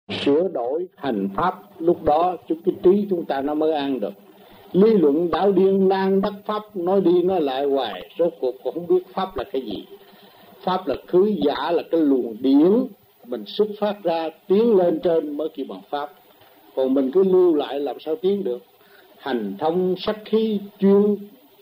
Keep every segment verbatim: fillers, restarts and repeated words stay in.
sửa đổi hành pháp, lúc đó chút cái trí chúng ta nó mới an được. Lý luận đạo điên nan đắc pháp, nói đi nói lại hoài, rốt cuộc cũng không biết pháp là cái gì. Pháp là khứ giả, là cái luồng điển mình xuất phát ra tiến lên trên mới kêu bằng pháp. Còn mình cứ lưu lại làm sao tiến được. Hành thông sắc khí chuyên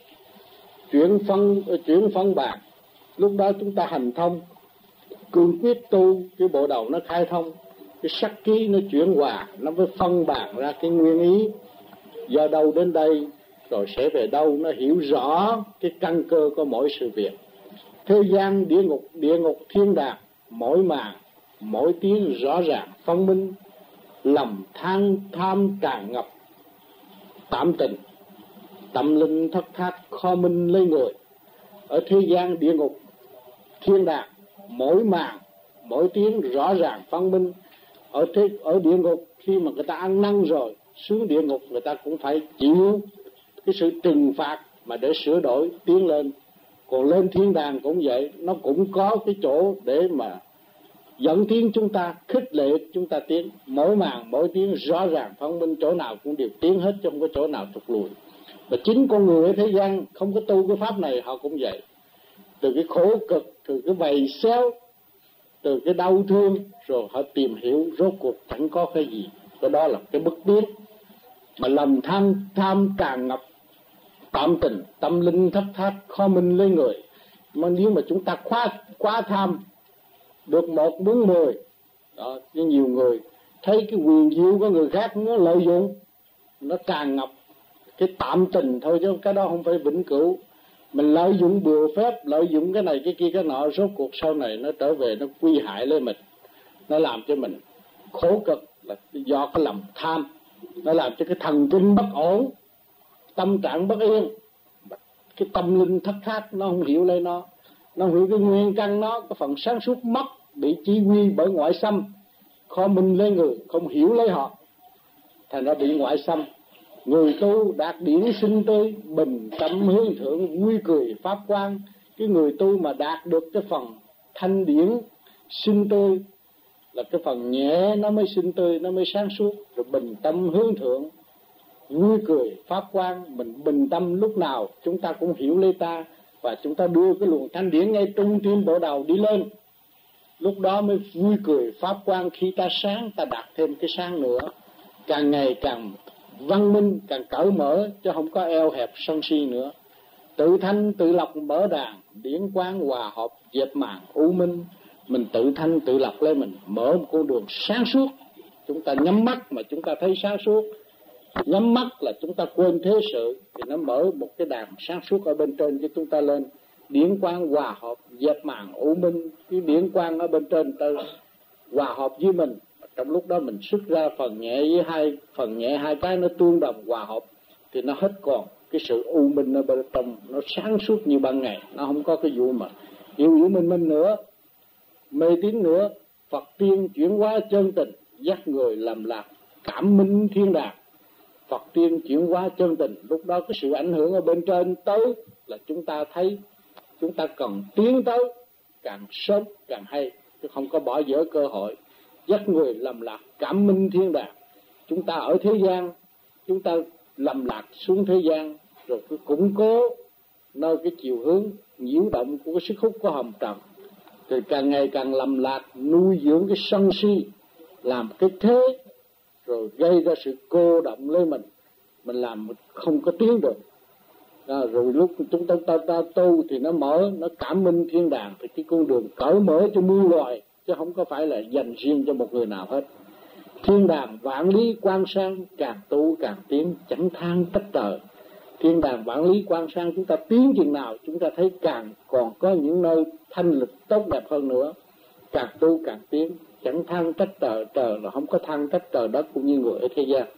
chuyển phân chuyển phân bạc, lúc đó chúng ta hành thông cương quyết tu, cái bộ đầu nó khai thông, cái sắc khí nó chuyển hòa, nó mới phân bạc ra cái nguyên ý do đâu đến đây rồi sẽ về đâu. Nó hiểu rõ cái căn cơ của mỗi sự việc. Thế gian địa ngục, địa ngục thiên đàng, mỗi màn mỗi tiếng rõ ràng phân minh. Lầm than tham tràn ngập tạm tình, tâm linh thất thát kho minh lấy người. Ở thế gian địa ngục thiên đàng, mỗi màn mỗi tiếng rõ ràng phân minh. Ở thế, ở địa ngục khi mà người ta ăn năn rồi, xuống địa ngục người ta cũng phải chịu cái sự trừng phạt mà để sửa đổi tiến lên. Còn lên thiên đàng cũng vậy, nó cũng có cái chỗ để mà dẫn tiến chúng ta, khích lệ chúng ta tiến. Mỗi màn mỗi tiếng rõ ràng phân minh, chỗ nào cũng đều tiến hết, chứ không có chỗ nào thụt lùi. Và chính con người ở thế gian không có tu cái pháp này, họ cũng vậy. Từ cái khổ cực, từ cái vầy xéo, từ cái đau thương, rồi họ tìm hiểu rốt cuộc chẳng có cái gì. Cái đó là cái bất biết. Mà lòng tham tham tràn ngập tạm tình, tâm linh thất thát khó minh lấy người. Mà nếu mà chúng ta quá quá tham, được một muốn mười đó, chứ nhiều người thấy cái quyền diệu của người khác nó lợi dụng, nó tràn ngập cái tạm tình thôi, chứ cái đó không phải vĩnh cửu. Mình lợi dụng bừa phép, lợi dụng cái này cái kia cái nọ, rốt cuộc sau này nó trở về nó quy hại lên mình, nó làm cho mình khổ cực, là do cái lòng tham. Nó làm cho cái thần kinh bất ổn, tâm trạng bất yên, cái tâm linh thất thát nó không hiểu lấy nó, nó không hiểu cái nguyên căn nó, cái phần sáng suốt mất, bị chỉ huy bởi ngoại xâm, khó minh lấy người, không hiểu lấy họ, thành ra bị ngoại xâm. Người tu đạt điển sinh tươi, bình tâm hướng thượng, vui cười pháp quang. Cái người tu mà đạt được cái phần thanh điển sinh tươi là cái phần nhẹ, nó mới sinh tươi, nó mới sáng suốt. Rồi bình tâm hướng thượng, vui cười pháp quang. Mình bình tâm lúc nào chúng ta cũng hiểu lấy ta, và chúng ta đưa cái luồng thanh điển ngay trung tim bộ đầu đi lên. Lúc đó mới vui cười pháp quang. Khi ta sáng, ta đạt thêm cái sáng nữa, càng ngày càng văn minh, càng cởi mở, chứ không có eo hẹp sân si nữa. Tự thanh tự lọc mở đàn, điển quang hòa hợp dẹp màn u minh. Mình tự thanh tự lọc lên mình, mở một con đường sáng suốt. Chúng ta nhắm mắt mà chúng ta thấy sáng suốt, nhắm mắt là chúng ta quên thế sự, thì nó mở một cái đàn sáng suốt ở bên trên cho chúng ta lên. Điển quang hòa hợp dẹp màn u minh. Cái điển quang ở bên trên ta hòa hợp với mình, trong lúc đó mình xuất ra phần nhẹ với hai phần nhẹ, hai cái nó tương đồng hòa hợp, thì nó hết còn cái sự u minh ở bên trong, nó sáng suốt như ban ngày. Nó không có cái vụ mà yêu yêu minh minh nữa, mê tín nữa. Phật tiên chuyển hóa chân tình, dắt người làm lạc cảm minh thiên đàng. Phật tiên chuyển hóa chân tình, lúc đó cái sự ảnh hưởng ở bên trên tới là chúng ta thấy chúng ta cần tiến tới càng sớm càng hay, chứ không có bỏ dở cơ hội. Dắt người lầm lạc cảm minh thiên đàng. Chúng ta ở thế gian, chúng ta lầm lạc xuống thế gian, rồi cứ củng cố nơi cái chiều hướng nhiễu động của cái sức hút của hồng trần, rồi càng ngày càng lầm lạc, nuôi dưỡng cái sân si, làm cái thế, rồi gây ra sự cô động lên mình, mình làm không có tiến được. À, rồi lúc chúng ta, ta, ta tu thì nó mở, nó cảm minh thiên đàng, thì cái con đường cởi mở cho muôn loài, chứ không có phải là dành riêng cho một người nào hết. Thiên đàng vạn lý quang sang, càng tu càng tiến, chẳng than trách trời. Thiên đàng vạn lý quang sang, chúng ta tiến chừng nào chúng ta thấy càng còn có những nơi thanh lịch tốt đẹp hơn nữa. Càng tu càng tiến, chẳng than trách trời. Trời là không có than trách trời đất cũng như người ở thế gian.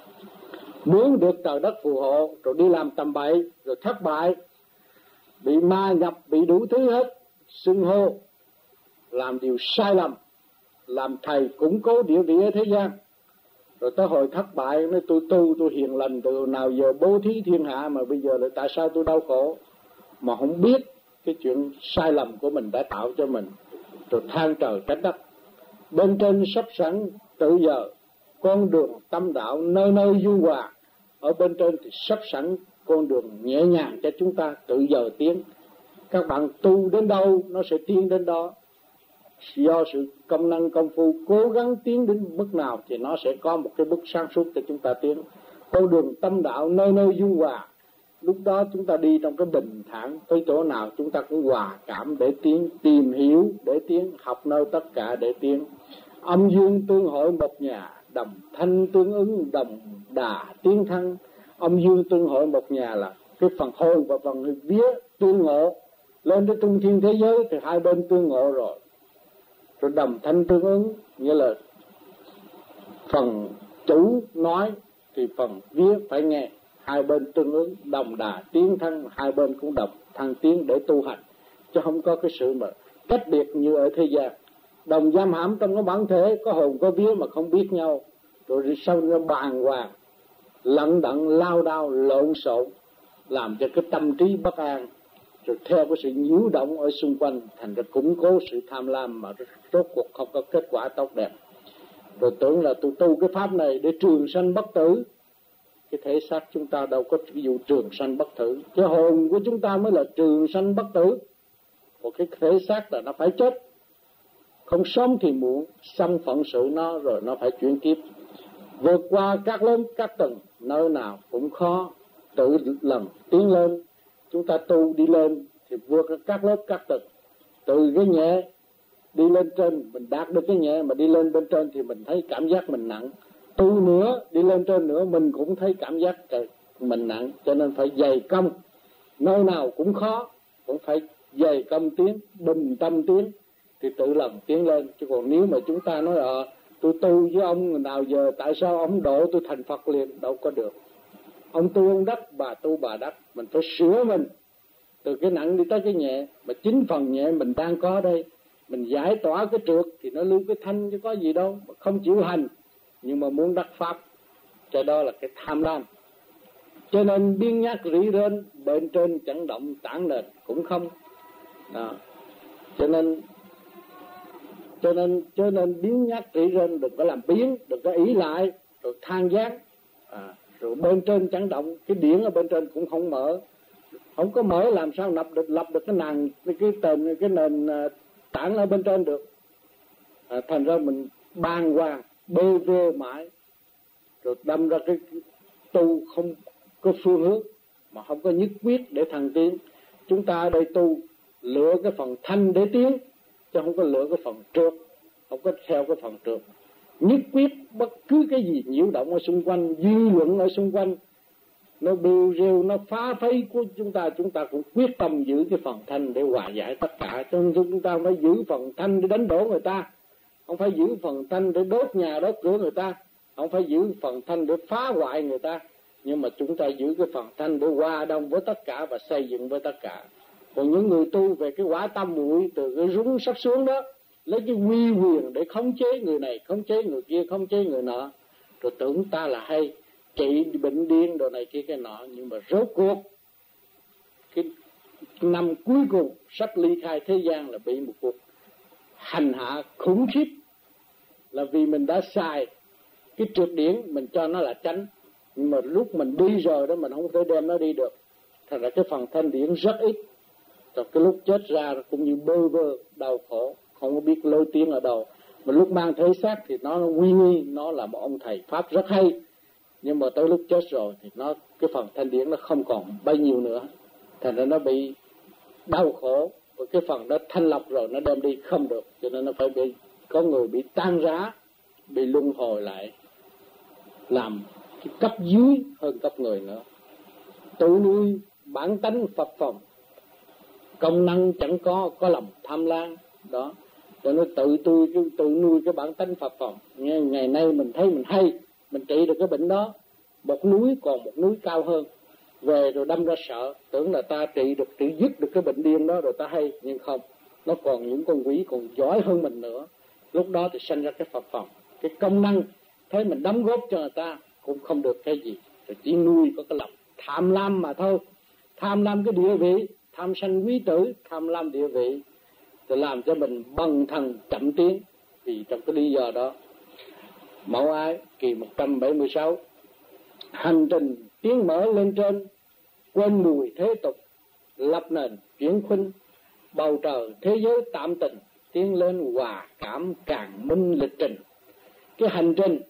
Muốn được trời đất phù hộ, rồi đi làm tầm bậy, rồi thất bại, bị ma nhập, bị đủ thứ hết, xưng hô, làm điều sai lầm, làm thầy củng cố địa vị ở thế gian. Rồi tới hồi thất bại, nói tôi tu, tôi hiền lành từ nào giờ bố thí thiên hạ, mà bây giờ là tại sao tôi đau khổ, mà không biết cái chuyện sai lầm của mình đã tạo cho mình, rồi than trời trách đất. bên trên sắp sẵn tự giờ con đường tâm đạo nơi nơi du hòa. Ở bên trên thì sắp sẵn con đường nhẹ nhàng cho chúng ta tự giờ tiến. Các bạn tu đến đâu nó sẽ tiến đến đó. Do sự công năng công phu cố gắng tiến đến mức nào thì nó sẽ có một cái bước sáng suốt cho chúng ta tiến. Con đường tâm đạo nơi nơi du hòa. Lúc đó chúng ta đi trong cái bình thản, tới chỗ nào chúng ta cũng hòa cảm để tiến, tìm hiểu để tiến, học nơi tất cả để tiến. Âm dương tương hội một nhà, đồng thanh tương ứng, đồng đà tiến thăng. Âm dương tương hội một nhà là cái phần hồn và phần vía tương ngộ. Lên tới trung thiên thế giới thì hai bên tương ngộ rồi. Rồi đồng thanh tương ứng, nghĩa là phần chủ nói thì phần vía phải nghe. Hai bên tương ứng, đồng đà tiến thăng, hai bên cũng đồng thăng tiến để tu hành. Chứ không có cái sự mà cách biệt như ở thế gian. Đồng giam hãm trong cái bản thể, có hồn có vía mà không biết nhau. Rồi sau nó bàng hoàng, lận đận, lao đao, lộn xộn, làm cho cái tâm trí bất an. Rồi theo cái sự nhiễu động ở xung quanh, thành ra củng cố sự tham lam mà rốt cuộc không có kết quả tốt đẹp. Rồi tưởng là tôi tu cái pháp này để trường sanh bất tử. Cái thể xác chúng ta đâu có ví dụ trường sanh bất tử. Cái hồn của chúng ta mới là trường sanh bất tử. Còn cái thể xác là nó phải chết. Không sớm thì muộn, xong phận sự nó rồi nó phải chuyển kiếp. Vượt qua các lớp các tầng, nơi nào cũng khó, tự lần tiến lên. Chúng ta tu đi lên thì vượt các lớp các tầng. Từ cái nhẹ đi lên trên, mình đạt được cái nhẹ mà đi lên bên trên thì mình thấy cảm giác mình nặng. Tu nữa, đi lên trên nữa mình cũng thấy cảm giác mình nặng. Cho nên phải dày công, nơi nào cũng khó, cũng phải dày công tiến, bình tâm tiến thì tự lần tiến lên. Chứ còn nếu mà chúng ta nói ờ tôi tu với ông nào giờ tại sao ông độ tôi thành Phật liền, đâu có được. Ông tu ông đắc, bà tu bà đắc. Mình phải sửa mình từ cái nặng đi tới cái nhẹ. Mà chính phần nhẹ mình đang có đây, mình giải tỏa cái trượt thì nó lưu cái thanh chứ có gì đâu. Mà không chịu hành nhưng mà muốn đắc pháp, cho đó là cái tham lam. Cho nên biên nhát rỉ rên, bên trên chẳng động tảng nền cũng không đó. Cho nên cho nên cho nên biến nhát rỉ rên, đừng có làm biến, đừng có ý lại rồi than gián. À, rồi bên trên chẳng động, cái điển ở bên trên cũng không mở, không có mở làm sao lập được lập được cái nền cái tền cái nền tảng ở bên trên được. À, thành ra mình bàng hoàng bê vê mãi, rồi đâm ra cái tu không có phương hướng, mà không có nhất quyết để thăng tiến. Chúng ta ở đây tu lựa cái phần thanh để tiến, chứ không có lựa cái phần trượt, không có theo cái phần trượt. Nhất quyết bất cứ cái gì nhiễu động ở xung quanh, dư luận ở xung quanh, nó bêu rêu, nó phá phấy của chúng ta, chúng ta cũng quyết tâm giữ cái phần thanh để hòa giải tất cả. Cho nên chúng ta phải giữ phần thanh để đánh đổ người ta, không phải giữ phần thanh để đốt nhà đốt cửa người ta, không phải giữ phần thanh để phá hoại người ta, nhưng mà chúng ta giữ cái phần thanh để hòa đồng với tất cả và xây dựng với tất cả. Còn những người tu về cái quả tâm muội từ cái rúng sắp xuống đó, lấy cái uy quyền để khống chế người này, khống chế người kia, khống chế người nọ, rồi tưởng ta là hay trị bệnh điên đồ này kia cái nọ, nhưng mà rốt cuộc cái năm cuối cùng sắp ly khai thế gian là bị một cuộc hành hạ khủng khiếp, là vì mình đã xài cái trượt điển, mình cho nó là chánh, nhưng mà lúc mình đi rồi đó mình không thể đem nó đi được, thành ra cái phần thanh điển rất ít. Rồi cái lúc chết ra cũng như bơ vơ đau khổ, không có biết lối tiến ở đâu. Mà lúc mang thể xác thì nó uy nghi, nó là một ông thầy pháp rất hay, nhưng mà tới lúc chết rồi thì nó cái phần thanh điển nó không còn bao nhiêu nữa, thành ra nó bị đau khổ. Và cái phần đó thanh lọc rồi nó đem đi không được, cho nên nó phải bị có người bị tan rã, bị luân hồi lại làm cái cấp dưới hơn cấp người nữa. Tự nuôi bản tánh Phật phòng, công năng chẳng có, có lòng tham lam đó. Cho nên tự tôi tự nuôi cái bản tánh Phật phòng. Ngày, ngày nay mình thấy mình hay, mình trị được cái bệnh đó, một núi còn một núi cao hơn. Về rồi đâm ra sợ, tưởng là ta trị được, trị dứt được cái bệnh điên đó rồi ta hay, nhưng không, nó còn những con quỷ còn giỏi hơn mình nữa. Lúc đó thì sanh ra cái Phật phòng, cái công năng thấy mình đóng góp cho người ta cũng không được cái gì, rồi chỉ nuôi có cái lòng tham lam mà thôi. Tham lam cái địa vị, tham sanh quý tử, tham lam địa vị, rồi làm cho mình bần thần chậm tiến. Thì trong cái lý do đó, Mẫu Ái kỳ một trăm bảy mươi sáu, hành trình tiến mở lên trên, quên mùi thế tục, lập nền chuyển khuynh, bầu trời thế giới tạm tình, tiến lên hòa cảm càng minh lịch trình. Cái hành trình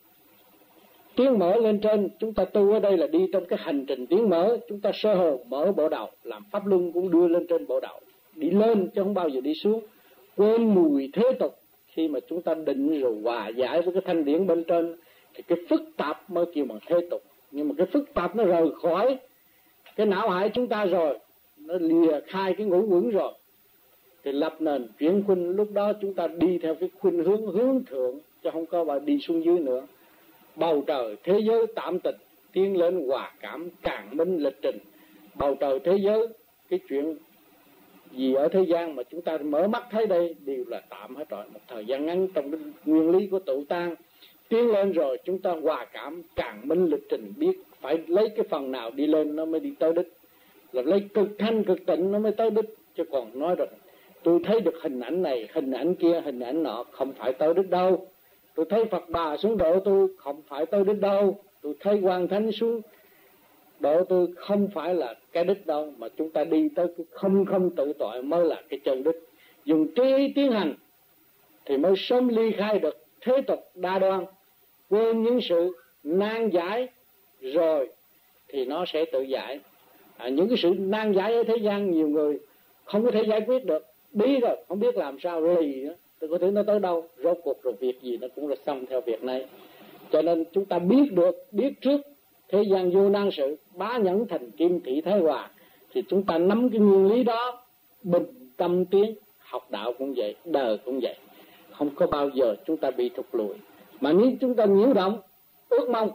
tiến mở lên trên, chúng ta tu ở đây là đi trong cái hành trình tiến mở. Chúng ta sơ hồn mở bộ đầu, làm pháp luân cũng đưa lên trên bộ đầu, đi lên chứ không bao giờ đi xuống. Quên mùi thế tục, khi mà chúng ta định rồi hòa giải với cái thanh điển bên trên thì cái phức tạp mới kêu bằng thế tục. Nhưng mà cái phức tạp nó rời khỏi cái não hải chúng ta rồi, nó lìa khai cái ngũ quẩn rồi, thì lập nền chuyển khuynh. Lúc đó chúng ta đi theo cái khuynh hướng hướng thượng, chứ không có bà đi xuống dưới nữa. Bầu trời thế giới tạm tịch, tiến lên hòa cảm càng minh lịch trình. Bầu trời thế giới, cái chuyện gì ở thế gian mà chúng ta mở mắt thấy đây đều là tạm hết rồi, một thời gian ngắn trong cái nguyên lý của tự tan. Tiến lên rồi chúng ta hòa cảm càng minh lịch trình, biết phải lấy cái phần nào đi lên nó mới đi tới đích, là lấy cực thanh cực tịnh nó mới tới đích. Chứ còn nói rồi tôi thấy được hình ảnh này, hình ảnh kia, hình ảnh nọ, không phải tới đích đâu. Tôi thấy Phật Bà xuống độ tôi, không phải tới đích đâu. Tôi thấy Quan Thánh xuống độ tôi, không phải là cái đích đâu. Mà chúng ta đi tới cái không không tự tội mới là cái chân đích. Dùng trí tiến hành thì mới sớm ly khai được thế tục đa đoan, quên những sự nan giải rồi thì nó sẽ tự giải. À, những cái sự nan giải ở thế gian nhiều người không có thể giải quyết được, bí rồi không biết làm sao lì nữa, tôi có thể nó tới đâu, rốt cuộc rồi việc gì nó cũng là xong theo việc này. Cho nên chúng ta biết được, biết trước thế gian vô năng sự, bá nhẫn thành kim thị thái hòa, thì chúng ta nắm cái nguyên lý đó, bình tâm tiến. Học đạo cũng vậy, đời cũng vậy, không có bao giờ chúng ta bị thụt lùi. Mà nếu chúng ta nhiễu động, ước mong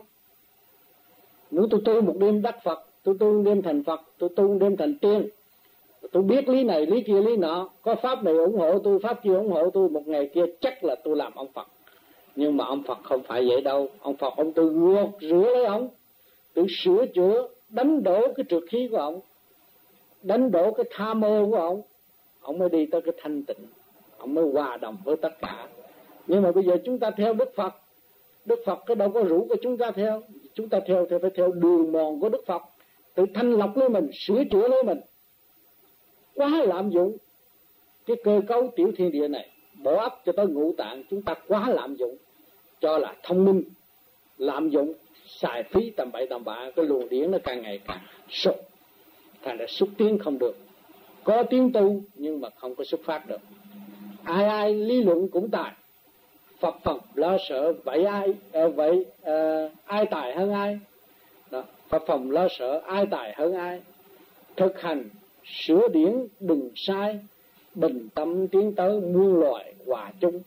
nếu tôi tu một đêm đắc Phật, tôi tu một đêm thành Phật, tôi tu một đêm thành tiên, tôi biết lý này, lý kia, lý nọ, có pháp này ủng hộ tôi, pháp kia ủng hộ tôi, một ngày kia chắc là tôi làm ông Phật. Nhưng mà ông Phật không phải vậy đâu. Ông Phật ông tự gột rửa lấy ông, tự sửa chữa, đánh đổ cái trượt khí của ông, đánh đổ cái tham mơ của ông, ông mới đi tới cái thanh tịnh, ông mới hòa đồng với tất cả. Nhưng mà bây giờ chúng ta theo Đức Phật, Đức Phật cái đâu có rủ của chúng ta theo. Chúng ta theo thì phải theo đường mòn của Đức Phật, tự thanh lọc lấy mình, sửa chữa lấy mình. Quá lạm dụng cái cơ cấu tiểu thiên địa này, bỏ ấp cho tới ngũ tạng, chúng ta quá lạm dụng, cho là thông minh, lạm dụng, xài phí tầm bậy tầm bạ, cái luồng điển nó càng ngày càng sụt, thành ra xúc tiến không được. Có tiếng tu nhưng mà không có xuất phát được. Ai ai lý luận cũng tài, Phật Phật lo sợ, vậy ai à, vậy à, ai tài hơn ai đó. Phật phòng lo sợ, ai tài hơn ai. Thực hành sửa điển đừng sai, bình tâm tiến tới muôn loài hòa chung.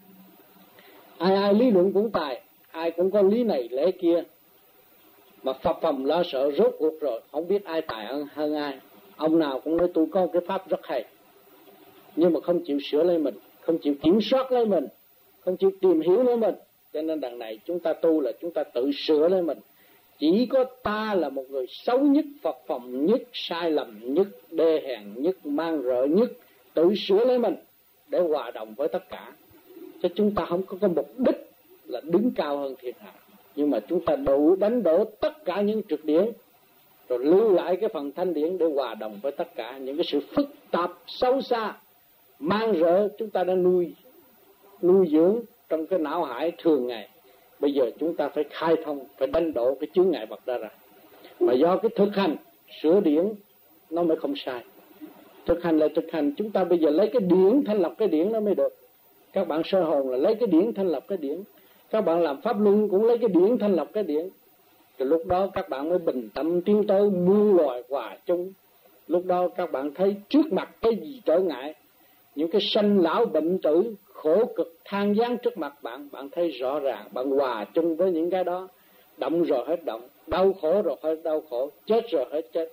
Ai ai lý luận cũng tài, ai cũng có lý này lẽ kia, mà Phật phòng lo sợ rốt cuộc rồi không biết ai tài hơn, hơn ai. Ông nào cũng nói tôi có cái pháp rất hay, nhưng mà không chịu sửa lấy mình, không chịu kiểm soát lấy mình, không chịu tìm hiểu lấy mình. Cho nên đằng này chúng ta tu là chúng ta tự sửa lấy mình. Chỉ có ta là một người xấu nhất, Phật phòng nhất, sai lầm nhất, đê hèn nhất, mang rợ nhất, tự sửa lấy mình để hòa đồng với tất cả. Chứ chúng ta không có cái mục đích là đứng cao hơn thiên hạ, nhưng mà chúng ta đủ đánh đổ tất cả những trượt điển, rồi lưu lại cái phần thanh điển để hòa đồng với tất cả. Những cái sự phức tạp sâu xa mang rợ chúng ta đã nuôi nuôi dưỡng trong cái não hải thường ngày. Bây giờ chúng ta phải khai thông, phải đánh đổ cái chướng ngại vật đó ra. Mà do cái thực hành sửa điển nó mới không sai. Thực hành là thực hành, chúng ta bây giờ lấy cái điển thanh lọc cái điển nó mới được. Các bạn sơ hồn là lấy cái điển thanh lọc cái điển, các bạn làm pháp luân cũng lấy cái điển thanh lọc cái điển. Thì lúc đó các bạn mới bình tâm tiến tới muôn loài hòa chung. Lúc đó các bạn thấy trước mặt cái gì trở ngại, những cái sanh lão bệnh tử, khổ cực than gián trước mặt bạn, bạn thấy rõ ràng, bạn hòa chung với những cái đó. Động rồi hết động, đau khổ rồi hết đau khổ, chết rồi hết chết.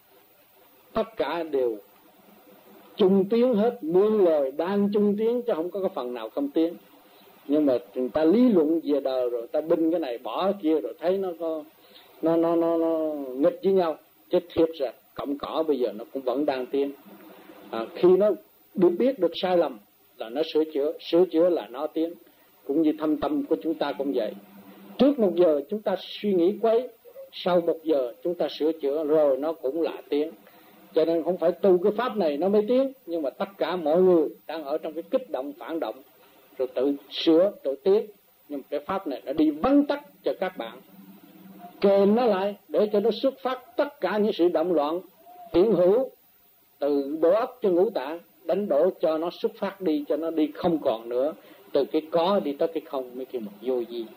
Tất cả đều chung tiến hết, muôn loài đang chung tiến, chứ không có cái phần nào không tiến. Nhưng mà người ta lý luận về đời rồi ta binh cái này bỏ cái kia, rồi thấy nó có nó nó nó, nó nghịch với nhau. Chứ thiệt ra cọng cỏ bây giờ nó cũng vẫn đang tiến. À, khi nó được biết được sai lầm là nó sửa chữa, sửa chữa là nó tiến. Cũng như thâm tâm của chúng ta cũng vậy. Trước một giờ chúng ta suy nghĩ quấy, sau một giờ chúng ta sửa chữa rồi nó cũng là tiến. Cho nên không phải tu cái pháp này nó mới tiến, nhưng mà tất cả mọi người đang ở trong cái kích động phản động, rồi tự sửa, tự tiến. Nhưng mà cái pháp này nó đi vắn tắt cho các bạn, kềm nó lại để cho nó xuất phát tất cả những sự động loạn hiện hữu từ bộ óc cho ngũ tạng, đánh đổ cho nó xuất phát đi, cho nó đi không còn nữa, từ cái có đi tới cái không mới kêu một vô vi.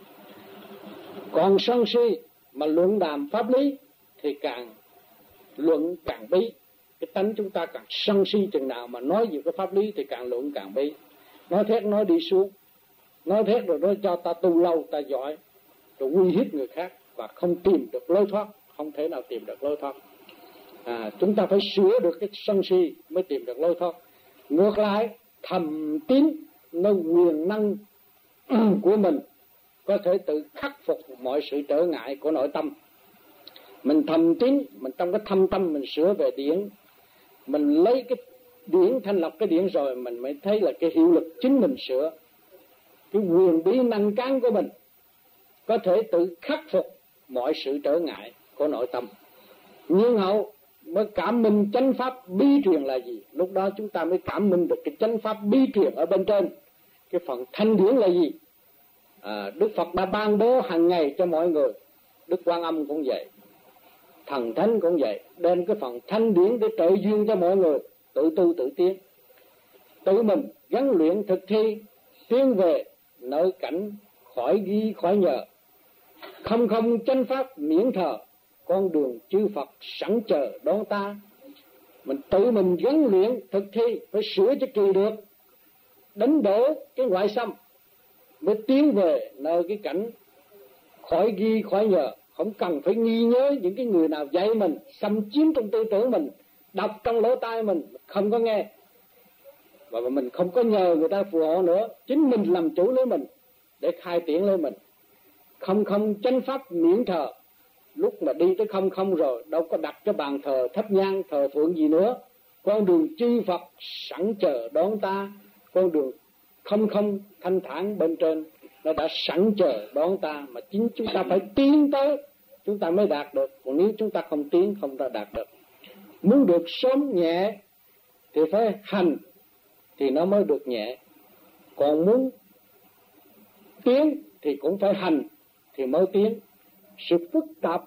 Còn sân si mà luận đàm pháp lý thì càng luận càng bí. Cái tánh chúng ta càng sân si chừng nào mà nói về cái pháp lý thì càng luận càng bí. Nói thét nói đi xuống, nói thét rồi nói cho ta tu lâu ta giỏi, rồi uy hiếp người khác và không tìm được lối thoát, không thể nào tìm được lối thoát. À, chúng ta phải sửa được cái sân si mới tìm được lối thoát. Ngược lại, thầm tín nó quyền năng của mình có thể tự khắc phục mọi sự trở ngại của nội tâm. Mình thầm tín, mình trong cái thâm tâm mình sửa về điển, mình lấy cái điển thanh lọc cái điển rồi mình mới thấy là cái hiệu lực chính mình sửa. Cái quyền bí năng cán của mình có thể tự khắc phục mọi sự trở ngại của nội tâm. Nhưng hậu mới cảm minh chánh pháp bí truyền là gì? Lúc đó chúng ta mới cảm minh được cái chánh pháp bí truyền ở bên trên. Cái phần thanh điển là gì? À, Đức Phật đã ban bố hàng ngày cho mọi người. Đức Quan Âm cũng vậy, Thần Thánh cũng vậy, đem cái phần thanh điển để trợ duyên cho mọi người tự tu tự tiến, tự mình gắn luyện thực thi, tiến về nơi cảnh khỏi ghi khỏi nhờ. Không không chánh pháp miễn thờ, con đường chư Phật sẵn chờ đón ta. Mình tự mình gắn luyện thực thi, phải sửa cho kỳ được, đánh đổ cái ngoại xâm mới tiến về nơi cái cảnh khỏi ghi khỏi nhờ. Không cần phải nghi nhớ những cái người nào dạy mình, xâm chiếm trong tư tưởng mình, đọc trong lỗ tai mình, không có nghe. Và mình không có nhờ người ta phù hộ nữa, chính mình làm chủ lấy mình để khai triển lấy mình. Không không chánh pháp miễn thờ. Lúc mà đi tới không không rồi, đâu có đặt cái bàn thờ thắp nhang thờ phượng gì nữa. Con đường chư Phật sẵn chờ đón ta, con đường không không thanh thản bên trên nó đã sẵn chờ đón ta, mà chính chúng ta phải tiến tới chúng ta mới đạt được. Còn nếu chúng ta không tiến không ta đạt được. Muốn được sớm nhẹ thì phải hành thì nó mới được nhẹ, còn muốn tiến thì cũng phải hành thì mới tiến. Sự phức tạp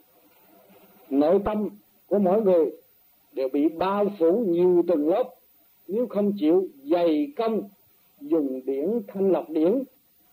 nội tâm của mỗi người đều bị bao phủ nhiều tầng lớp. Nếu không chịu dày công dùng điển thanh lọc điển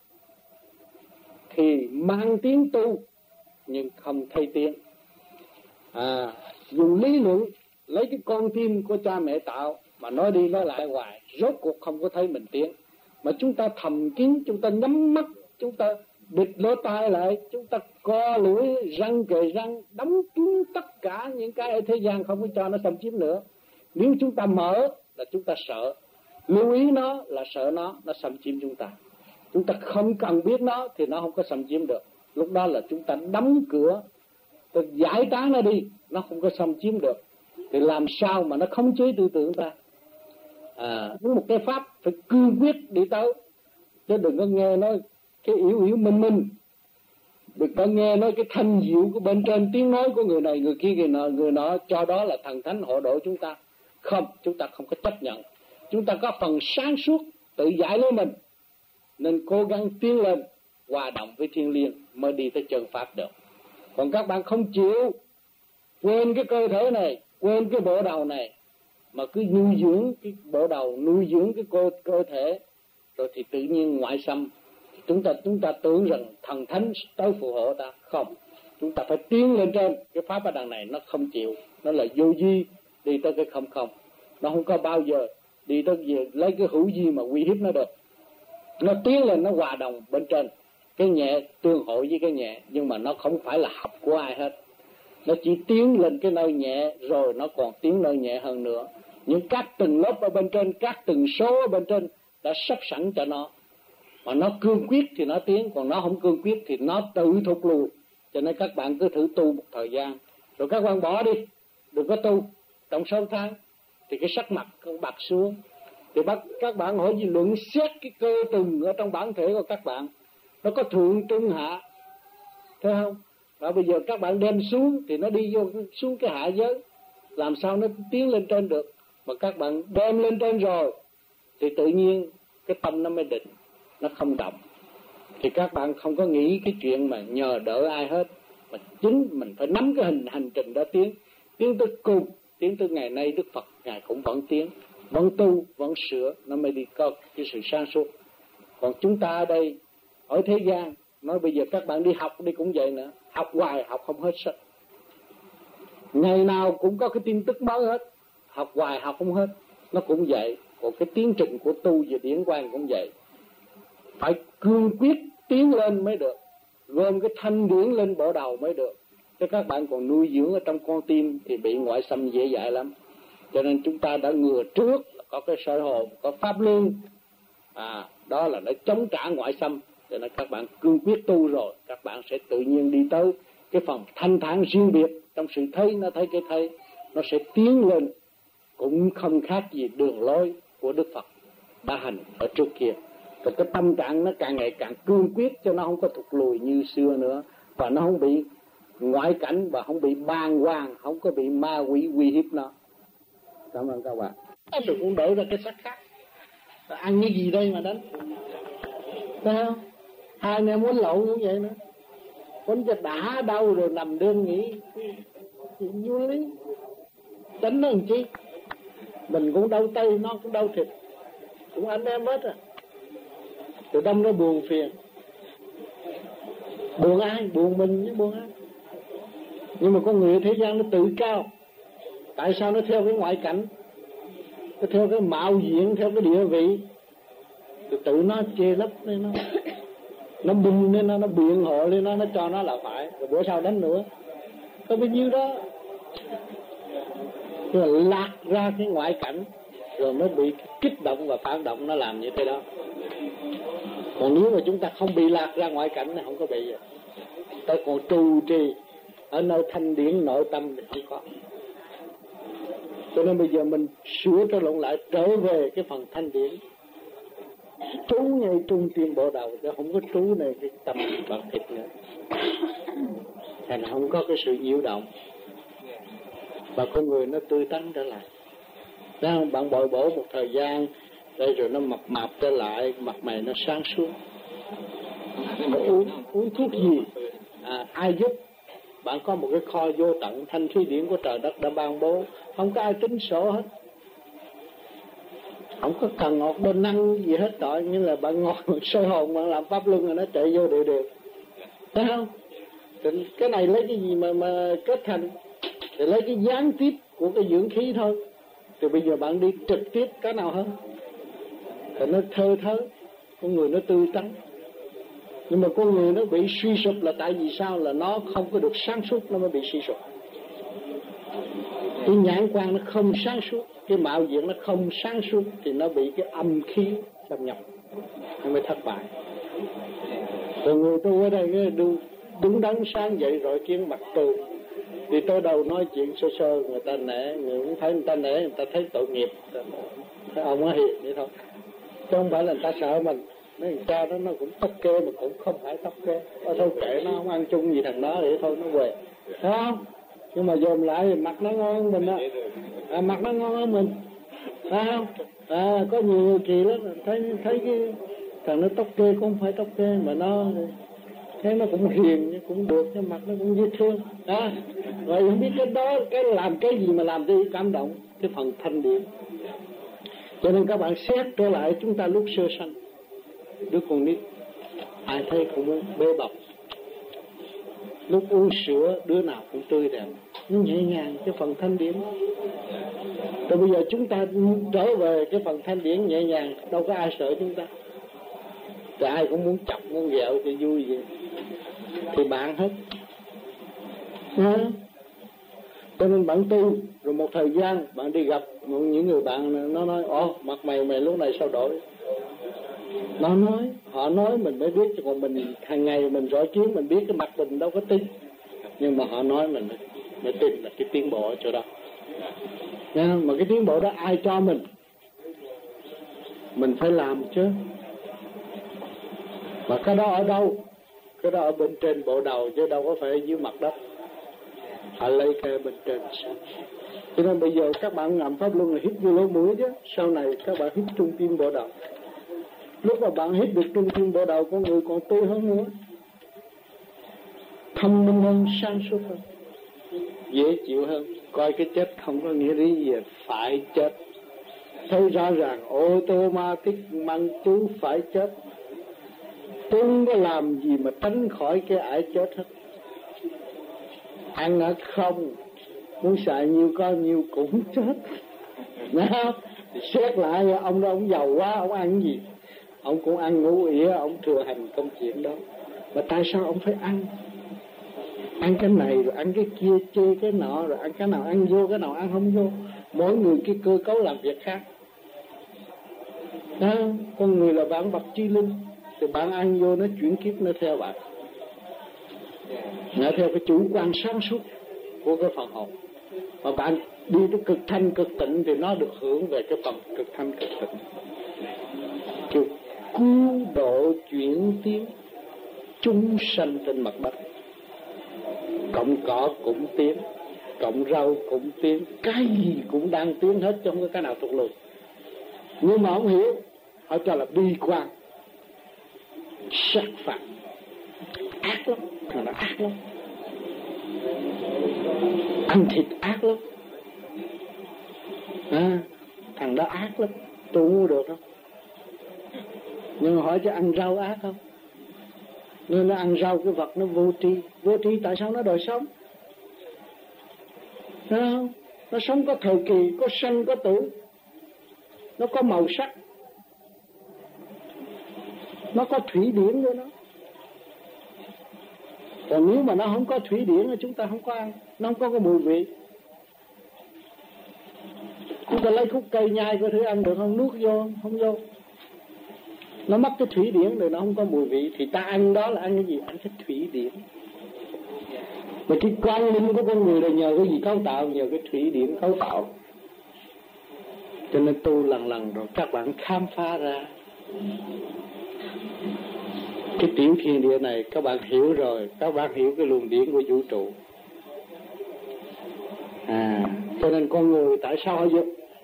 thì mang tiếng tu nhưng không thấy tiếng. À, dùng lý luận lấy cái con tim của cha mẹ tạo mà nói đi nói lại hoài, rốt cuộc không có thấy mình tiến. Mà chúng ta thầm kín, chúng ta nhắm mắt, chúng ta bịt lỗ tai lại, chúng ta co lưỡi răng kề răng, đóng kín tất cả những cái ở thế gian không có cho nó xâm chiếm nữa. Nếu chúng ta mở là chúng ta sợ, lưu ý nó là sợ nó nó xâm chiếm chúng ta. Chúng ta không cần biết nó thì nó không có xâm chiếm được. Lúc đó là chúng ta đóng cửa, ta giải tán nó đi, nó không có xâm chiếm được. Thì làm sao mà nó khống chế tư tưởng ta? À, với một cái pháp phải cương quyết đi tới, chứ đừng có nghe nói cái yếu yếu minh minh, đừng có nghe nói cái thanh diệu của bên trên, tiếng nói của người này người kia người nọ người nọ cho đó là thần thánh hộ độ chúng ta. Không, chúng ta không có chấp nhận. Chúng ta có phần sáng suốt tự giải lấy mình, nên cố gắng tiến lên hòa đồng với thiên liêng mới đi tới chân pháp được. Còn các bạn không chịu, quên cái cơ thể này, quên cái bộ đầu này, mà cứ nuôi dưỡng cái bộ đầu, nuôi dưỡng cái cơ, cơ thể, rồi thì tự nhiên ngoại xâm. Chúng ta chúng ta tưởng rằng thần thánh tới phù hộ ta. Không, chúng ta phải tiến lên trên. Cái pháp ở đằng này nó không chịu, nó là vô vi, đi tới cái không không. Nó không có bao giờ đi tới về lấy cái hữu vi mà uy hiếp nó được. Nó tiến lên, nó hòa đồng bên trên, cái nhẹ tương hội với cái nhẹ, nhưng mà nó không phải là học của ai hết. Nó chỉ tiến lên cái nơi nhẹ, rồi nó còn tiến nơi nhẹ hơn nữa. Những các từng lớp ở bên trên, các từng số ở bên trên đã sắp sẵn cho nó. Mà nó cương quyết thì nó tiến, còn nó không cương quyết thì nó tự thụt lùi. Cho nên các bạn cứ thử tu một thời gian, rồi các bạn bỏ đi, đừng có tu. Trong sáu tháng thì cái sắc mặt con bạc xuống, Thì bắt các bạn hỏi gì luận xét cái cơ từng ở trong bản thể của các bạn, nó có thượng trung hạ, thấy không? Và bây giờ các bạn đem xuống thì nó đi vô xuống cái hạ giới, làm sao nó tiến lên trên được? Mà các bạn đem lên trên rồi thì tự nhiên cái tâm nó mới định, nó không động. Thì các bạn không có nghĩ cái chuyện mà nhờ đỡ ai hết, mà chính mình phải nắm cái hình hành trình đó tiến, tiến tới cùng, tiến tới ngày nay Đức Phật ngài cũng vẫn tiến, vẫn tu, vẫn sửa, nó mới đi có cái sự sáng suốt. Còn chúng ta ở đây ở thế gian, nói bây giờ các bạn đi học đi cũng vậy nữa, học hoài học không hết sức, ngày nào cũng có cái tin tức mới hết, học hoài học không hết, nó cũng vậy. Còn cái tiến trình của tu và điển quang cũng vậy, phải cương quyết tiến lên mới được, gom cái thanh điển lên bộ đầu mới được. Chứ các bạn còn nuôi dưỡng ở trong con tim thì bị ngoại xâm dễ dãi lắm. Cho nên chúng ta đã ngừa trước, có cái soi hồn, có pháp luân, à đó là nó chống trả ngoại xâm. Cho nên các bạn cương quyết tu rồi, các bạn sẽ tự nhiên đi tới cái phần thanh thản riêng biệt. Trong sự thấy nó thấy cái thấy, nó sẽ tiến lên, cũng không khác gì đường lối của Đức Phật đã hành ở trước kia. Rồi cái tâm trạng nó càng ngày càng cương quyết, cho nó không có thụt lùi như xưa nữa, và nó không bị ngoại cảnh, và không bị bàng hoàng, không có bị ma quỷ uy hiếp nó. Cảm ơn các bạn. Rồi cũng đổi ra cái sắc khác, rồi ăn cái gì đây mà đánh, thấy không? Hai anh em muốn lộn cũng vậy nữa, quấn cho đã đau rồi nằm đêm nghỉ vô lý, đánh nó làm chi? Mình cũng đau tay, nó cũng đau thịt, cũng anh em hết à. Rồi đâm nó buồn phiền, buồn ai? Buồn mình chứ buồn ai? Nhưng mà con người thế gian nó tự cao. Tại sao nó theo cái ngoại cảnh, nó theo cái mạo diện, theo cái địa vị, rồi tự nó chê lấp nên nó nó bùng lên, nó nó biện hộ lên, nó nó cho nó là phải, rồi bữa sau đánh nữa, có bao nhiêu đó. Rồi lạc ra cái ngoại cảnh, rồi mới bị kích động và phản động, nó làm như thế đó. Còn nếu mà chúng ta không bị lạc ra ngoại cảnh thì không có bị gì. Tôi còn trụ trì ở nơi thanh điển nội tâm thì không có. Cho nên bây giờ mình sửa cho lộn lại, trở về cái phần thanh điển, trú ngay trung tim bộ đầu, chứ không có trú này cái tâm bằng thịt nữa. Thành không có cái sự nhiễu động, và con người nó tươi tắn trở lại. Đó, bạn bồi bổ một thời gian đây rồi nó mập mạp trở lại, mặt mày nó sáng suốt. Uống, uống thuốc gì? À, ai giúp? Bạn có một cái kho vô tận thanh khí điển của trời đất đã ban bố, không có ai tính sổ hết, không có cần ngọt đô năng gì hết tội, như là bạn ngồi soi hồn, bạn làm pháp luân rồi nó chạy vô đều đều, thấy không? Thì cái này lấy cái gì mà mà kết thành? Thì lấy cái gián tiếp của cái dưỡng khí thôi. Thì bây giờ bạn đi trực tiếp cái nào hơn? Thì nó thơ thớ, con người nó tươi tắn. Nhưng mà con người nó bị suy sụp là tại vì sao? Là nó không có được sáng suốt, nó mới bị suy sụp. Cái nhãn quan nó không sáng suốt, cái mạo diện nó không sáng suốt, thì nó bị cái âm khí xâm nhập, nó mới thất bại. Rồi người tu ở đây cái đứng, đứng đắn sáng dậy rồi kiến mặt tươi, thì tôi đầu nói chuyện sơ sơ, người ta nể, người cũng thấy người ta nể, người ta thấy tội nghiệp, thấy ông nó hiền vậy thôi, chứ không phải là người ta sợ mình. Mấy thằng cha đó nó cũng tóc kê mà cũng không phải tóc kê, ở thôi kệ nó, không ăn chung gì thằng đó để thôi nó về, thấy không? Nhưng mà dòm lại thì mặt nó ngon hơn mình á, à, mặt nó ngon hơn mình, thấy không? À, có nhiều người kỳ lắm, thấy thấy cái thằng nó tóc kê cũng không phải tóc kê, mà nó thấy nó cũng hiền, cũng được, cái mặt nó cũng dễ thương, à, rồi không biết cái đó cái làm cái gì mà làm cho cảm động, cái phần thanh điển. Cho nên các bạn xét trở lại chúng ta lúc sơ sanh, đứa con nít ai thấy cũng bê bọc, lúc uống sữa đứa nào cũng tươi đẹp, nó nhẹ nhàng cái phần thanh điển. Rồi bây giờ chúng ta trở về cái phần thanh điển nhẹ nhàng, đâu có ai sợ chúng ta, thì ai cũng muốn chọc muốn ghẹo thì vui vậy, thì bạn hết. À, cho nên bạn tu rồi một thời gian bạn đi gặp những người bạn, nó nói ồ mặt mày mày lúc này sao đổi. Nó nói, họ nói mình mới biết, chứ còn mình hàng ngày mình rõ kiến mình biết cái mặt mình đâu có tin. Nhưng mà họ nói mình mới tin là cái tiến bộ ở chỗ đó. Nên mà cái tiến bộ đó ai cho mình? mình phải làm chứ. Mà cái đó ở đâu? Cái đó ở bên trên bộ đầu chứ đâu có phải ở dưới mặt đất. Họ lấy cái bên trên. Cho nên bây giờ các bạn ngậm pháp luân là hít vô lỗ mũi chứ. Sau này các bạn hít trung tim bộ đầu. Lúc mà bạn hít được trung tim bộ đầu, con người còn tươi hơn nữa, thông minh hơn, sáng suốt hơn, dễ chịu hơn. Coi cái chết không có nghĩa lý gì phải chết. Thấy rõ ràng automatic mang chú phải chết. Tôi không có làm gì mà tránh khỏi cái ải chết hết. Ăn ở không, muốn xài nhiêu có nhiêu cũng chết. Nha. Xét lại ông đó ông giàu quá, ông ăn gì? Ông cũng ăn ngủ ỉa, ông thừa hành công chuyện đó. Mà tại sao ông phải ăn? Ăn cái này rồi ăn cái kia, chê cái nọ, rồi ăn cái nào ăn vô, cái nào ăn không vô. Mỗi người cái cơ cấu làm việc khác. Đó, con người là bản vật chi linh, thì bạn ăn vô nó chuyển kiếp nó theo bạn. Nó theo cái chủ quan sáng suốt của cái phần hồn. Mà bạn đi tới cực thanh cực tịnh thì nó được hưởng về cái phần cực thanh cực tịnh. Kêu cứu độ chuyển tiến chúng sanh trên mặt đất. Cộng cỏ cũng tiến, cộng rau cũng tiến, cái gì cũng đang tiến hết, trong cái cái nào thuộc lùi. Nhưng mà không hiểu, họ cho là bi quan, sát phạt, ác lắm, thằng đó ác lắm, ăn thịt ác lắm, à, thằng đó ác lắm, tôi không được đâu. Nhưng mà hỏi cho ăn rau ác không? Nên nó ăn rau cái vật nó vô tri. Vô tri tại sao nó đòi sống? Thấy không? Nó sống có thời kỳ, có sanh có tử, nó có màu sắc, nó có thủy điển của nó. Còn nếu mà nó không có thủy điển thì chúng ta không có ăn, nó không có cái mùi vị. Chúng ta lấy khúc cây nhai có thể ăn được không? Nuốt vô không vô. Nó mất cái thủy điển rồi nó không có mùi vị. Thì ta ăn đó là ăn cái gì? Ăn cái thủy điển. Mà cái quan linh của con người là nhờ cái gì cấu tạo? Nhờ cái thủy điển cấu tạo. Cho nên tu lần lần rồi các bạn khám phá ra cái tiểu thiên địa này. Các bạn hiểu rồi, các bạn hiểu cái luồng điển của vũ trụ. À, cho nên con người tại sao họ dục?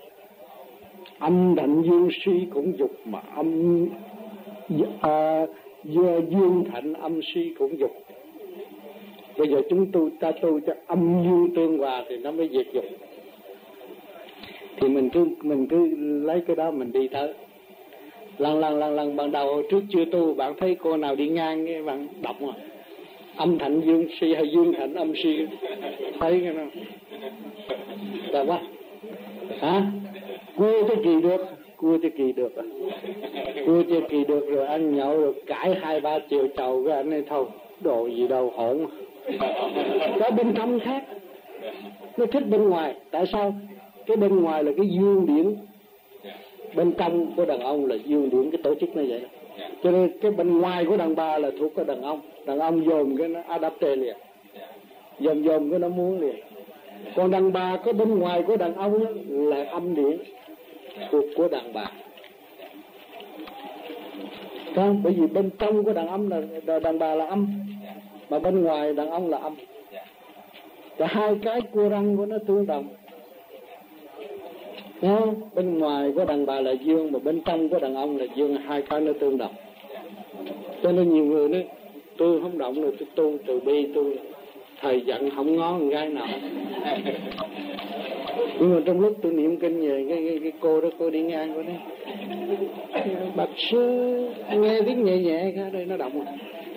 Âm thạnh dương suy cũng dục, mà âm à, dương thạnh âm suy cũng dục. Bây giờ chúng tôi ta tu cho âm dương tương hòa thì nó mới diệt dục. Thì mình cứ mình cứ lấy cái đó mình đi tới. Lần lần lần lần ban đầu hồi trước chưa tu, bạn thấy cô nào đi ngang cái bạn đọc mà âm thạnh dương suy hay dương thạnh âm suy, thấy cái nào là quá hả? Cua cho kỳ được, cua cho kỳ được, cua cho kỳ được rồi ăn nhậu rồi cãi hai ba chiều chầu cái anh ấy thôi, đồ gì đâu hỗn. Có bên trong khác, nó thích bên ngoài. Tại sao? Cái bên ngoài là cái dương điển, bên trong của đàn ông là dương điển, cái tổ chức nó vậy. Cho nên cái bên ngoài của đàn bà là thuộc cái đàn ông. Đàn ông dồn cái nó adapte liền, dồn dồn cái nó muốn liền. Còn đàn bà có bên ngoài của đàn ông là âm điển, thuộc của đàn bà. Không? Bởi vì bên trong của đàn ông là đàn bà là âm, mà bên ngoài đàn ông là âm. Và hai cái cua răng của nó tương đồng. Không? Bên ngoài của đàn bà là dương, mà bên trong của đàn ông là dương, hai cái nó tương đồng. Cho nên nhiều người nói tôi không động rồi, tôi tu từ bi, tôi thầy giận không ngó con gái nào. Nhưng mà trong lúc tôi niệm kinh về cái, cái, cái cô đó, cô đi ngang cô nói bạch sư nghe tiếng nhẹ nhẹ cả đây nó động rồi.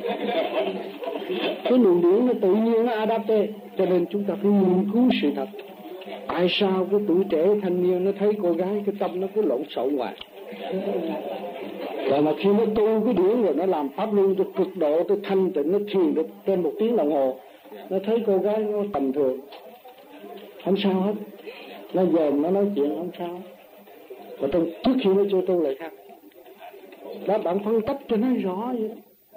Cái luồng điển nó tự nhiên nó adapte. Cho nên chúng ta phải nghiên cứu sự thật. Tại sao cái tuổi trẻ thanh niên nó thấy cô gái cái tâm nó cứ lộn xộn ngoài. Và mà khi nó tu cái điển rồi nó làm pháp luân tôi cực độ, tôi thanh tịnh, nó thiền được trên một tiếng đồng hồ, nó thấy cô gái nó tầm thường, không sao hết. Nó dòm nó nói chuyện không sao. Và trong trước khi nó chưa tu lại khác. Đó, bạn phân tích cho nó rõ vậy đó.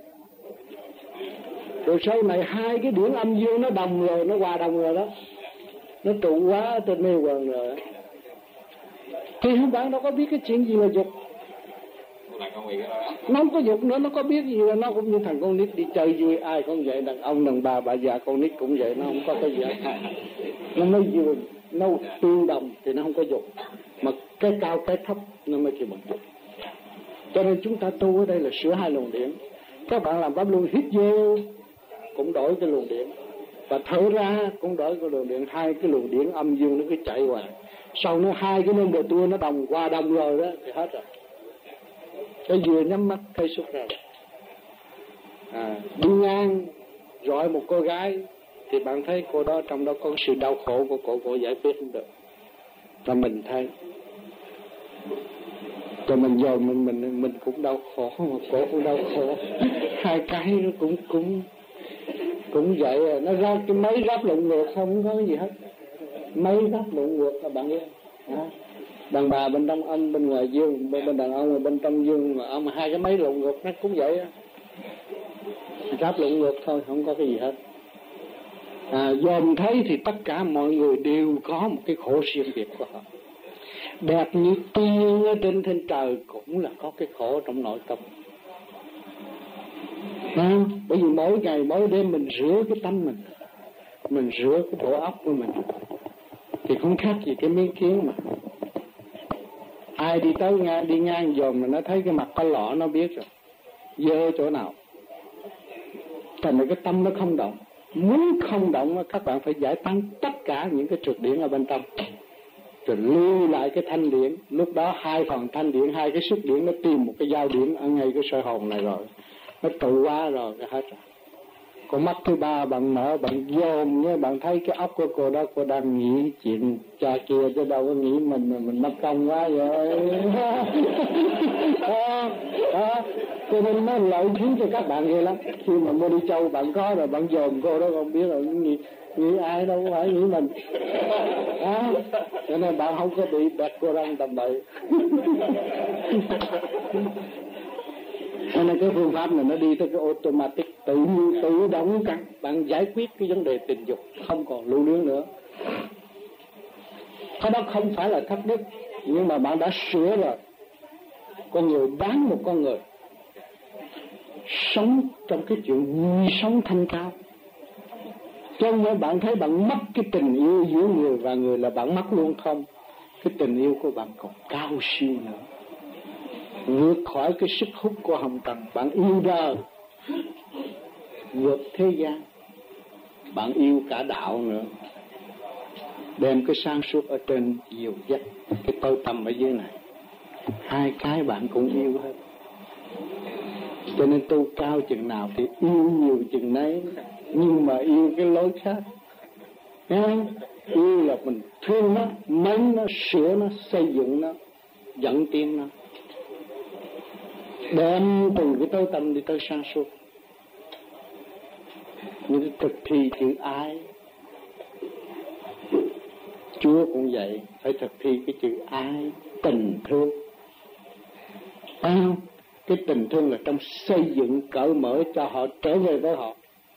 Rồi sau này hai cái điển âm dương nó đồng rồi, nó hòa đồng rồi đó, nó trụ quá trên mê quần rồi. Thì không bạn đâu có biết cái chuyện gì là dục. Nó không có dục nữa, nó có biết gì là nó cũng như thằng con nít đi chơi vui, ai cũng vậy, đàn ông đàn bà bà già con nít cũng vậy, nó không có cái gì hết. Nó mới vừa nó tương đồng thì nó không có dục, mà cái cao cái thấp nó mới chịu bằng dục. Cho nên chúng ta tu ở đây là sửa hai luồng điển. Các bạn làm pháp luân hít vô cũng đổi cái luồng điển, và thở ra cũng đổi cái luồng điển, hai cái luồng điển âm dương nó cứ chạy hoài. Sau nó hai cái nông đồ tua nó đồng qua đồng rồi đó thì hết rồi. Cái vừa nhắm mắt cây xuất ra. À, đi ngang rồi một cô gái thì bạn thấy cô đó trong đó có sự đau khổ của cô, cô giải quyết không được. Và mình thấy, rồi mình giờ mình mình mình cũng đau khổ mà cô cũng đau khổ. Hai cái nó cũng cũng cũng vậy, nó ra cái máy ráp lộn ngược không có gì hết. Máy ráp lộn ngược là bạn biết. À, đàn bà bên trong âm bên ngoài dương, bên, bên đàn ông bên trong dương, mà âm hai cái máy lộn ngược nó cũng vậy á, ráp lộn ngược thôi, không có cái gì hết. À, dòm thấy thì tất cả mọi người đều có một cái khổ riêng biệt của họ. Đẹp như tiên ở trên thiên trời cũng là có cái khổ trong nội tâm. À, bởi vì mỗi ngày mỗi đêm mình rửa cái tâm mình, mình rửa cái bộ óc của mình, thì không khác gì cái miếng kiến mà. Ai đi tới ngang, đi ngang dòm mà nó thấy cái mặt có lọ nó biết rồi, dơ chỗ nào. Thành ra cái tâm nó không động. Muốn không động các bạn phải giải tán tất cả những cái trượt điển ở bên trong, rồi lưu lại cái thanh điển. Lúc đó hai phần thanh điển, hai cái xúc điển nó tìm một cái giao điển ở ngay cái sợi hồn này rồi, nó tụ quá rồi, cái hết rồi. Con mắt thứ ba bạn mở, bạn dòm nhé, bạn thấy cái óc của cô đó, cô đang nghĩ chuyện cha kia chứ đâu có nghĩ mình mình mất công quá vậy. à, à, cho nên nó lợi khiến cho các bạn ghê lắm. Khi mà mua đi châu bạn có rồi, bạn dòm cô đó không biết rồi nghĩ, nghĩ ai đâu phải nghĩ mình. À, cho nên bạn không có bị bẹt cô răng tầm bậy. Cho nên cái phương pháp này nó đi tới cái automatic, tự tự động căng, bạn giải quyết cái vấn đề tình dục không còn lưu luyến nữa. Cái đó không phải là thất đức, nhưng mà bạn đã sửa rồi. Con người đáng một con người sống trong cái chuyện vui sống thanh cao. Cho nên bạn thấy bạn mất cái tình yêu giữa người và người là bạn mất luôn không? Cái tình yêu của bạn còn cao siêu nữa, vượt khỏi cái sức hút của hồng trần. Bạn yêu đời, vượt thế gian, bạn yêu cả đạo nữa, đem cái sáng suốt ở trên dìu dắt cái tối tâm ở dưới này, hai cái bạn cũng yêu hết. Cho nên tu cao chừng nào thì yêu nhiều chừng nấy, nhưng mà yêu cái lối khác. Nghe không? Yêu là mình thương nó, mến nó, sửa nó, xây dựng nó, dẫn tiến nó, đem từ cái tối tâm đi tới sáng suốt. Nhưng thực thi chữ ái, Chúa cũng vậy, phải thực thi cái chữ ái, tình thương. Phải không? Cái tình thương là trong xây dựng cởi mở cho họ trở về với họ,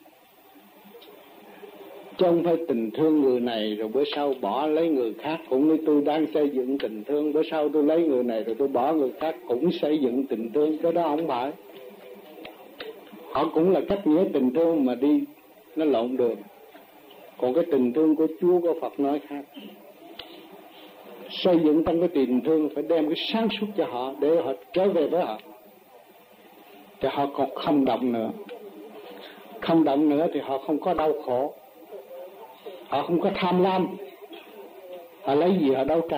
chứ không phải tình thương người này rồi bữa sau bỏ lấy người khác. Cũng như tôi đang xây dựng tình thương, bữa sau tôi lấy người này rồi tôi bỏ người khác cũng xây dựng tình thương. Cái đó không phải. Họ cũng là cách nghĩa tình thương mà đi nó lộn đường. Còn cái tình thương của Chúa của Phật nói khác. Xây dựng trong cái tình thương phải đem cái sáng suốt cho họ để họ trở về với họ, thì họ còn không động nữa. Không động nữa thì họ không có đau khổ, họ không có tham lam. Họ lấy gì họ đấu tranh?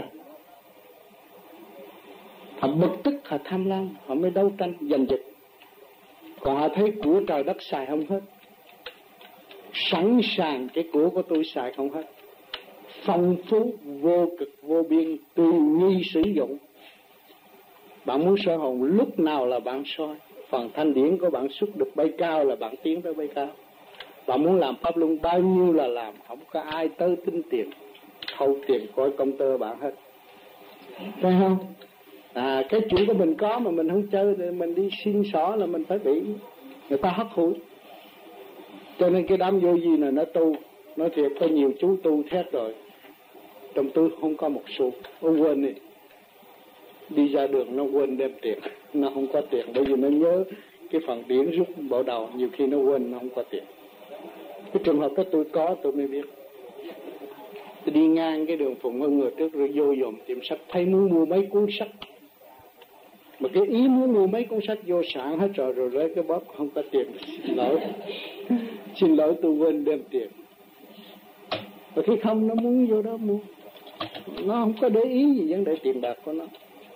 Họ bực tức, họ tham lam, họ mới đấu tranh giành giật. Còn họ thấy của trời đất xài không hết, sẵn sàng cái của của tôi xài không hết, phong phú vô cực vô biên, tùy nghi sử dụng. Bạn muốn soi hồn lúc nào là bạn soi. Phần thanh điển của bạn xuất được bay cao là bạn tiến tới bay cao. Bạn muốn làm pháp luân bao nhiêu là làm, không có ai tới tính tiền, thâu tiền coi công tơ bạn hết. Thấy không? À, cái chuyện của mình có mà mình không chơi thì mình đi xin xỏ là mình phải bị người ta hất hủi. Cho nên cái đám vô vi này nó tu, nói thiệt có nhiều chú tu thét rồi, trong tôi không có một xu, nó quên đi, đi ra đường nó quên đem tiền. Nó không có tiền, bởi vì nó nhớ cái phần điển rút bộ đầu, nhiều khi nó quên, nó không có tiền. Cái trường hợp đó tôi có, tôi mới biết. Tôi đi ngang cái đường Phụng Hưng người trước rồi vô dòm tiệm sách, thấy muốn mua mấy cuốn sách, mà cái ý muốn mua mấy cuốn sách vô sản hết rồi, rồi lấy cái bóp không có tiền. Xin lỗi xin lỗi tôi quên đem tiền. Và khi không nó muốn vô đó mua, nó không có để ý gì vấn đề tiền bạc của nó,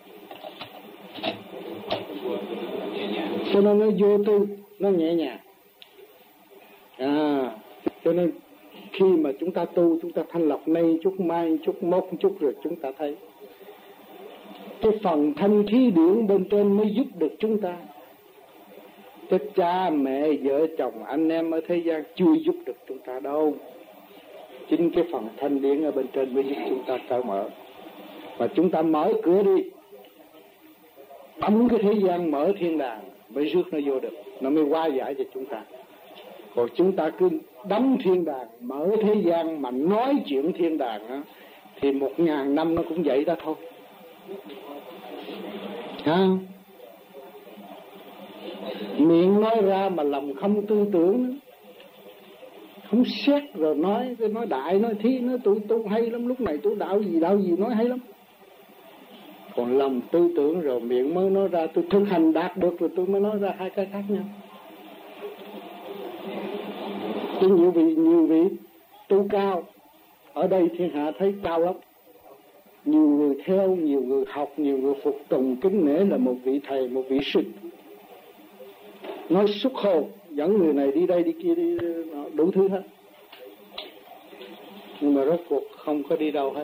cho nên nó vô tư, nó nhẹ nhàng. À, cho nên khi mà chúng ta tu, chúng ta thanh lọc nay chút mai chút mốt chút, rồi chúng ta thấy cái phần thanh khí điển bên trên mới giúp được chúng ta. Cái cha mẹ vợ chồng anh em ở thế gian chưa giúp được chúng ta đâu. Chính cái phần thanh điển ở bên trên mới giúp chúng ta cởi mở. Và chúng ta mở cửa đi, đóng cái thế gian, mở thiên đàng, mới rước nó vô được, nó mới hóa giải cho chúng ta. Còn chúng ta cứ đóng thiên đàng, mở thế gian mà nói chuyện thiên đàng á, thì một ngàn năm nó cũng vậy đó thôi. Ha? Miệng nói ra mà lòng không tư tưởng, không xét rồi nói, cái nói đại nói thi, nói tôi tu hay lắm, lúc này tôi đạo gì đạo gì nói hay lắm. Còn lòng tư tưởng rồi miệng mới nói ra, tôi thực hành đạt được rồi tôi mới nói ra, hai cái khác nhau. Tôi nhiều vị nhiều vị tu cao ở đây thiên hạ thấy cao lắm, nhiều người theo, nhiều người học, nhiều người phục tùng kính nể là một vị thầy, một vị sư, nói xuất hồn, dẫn người này đi đây đi kia đi, đủ thứ hết. Nhưng mà rốt cuộc không có đi đâu hết.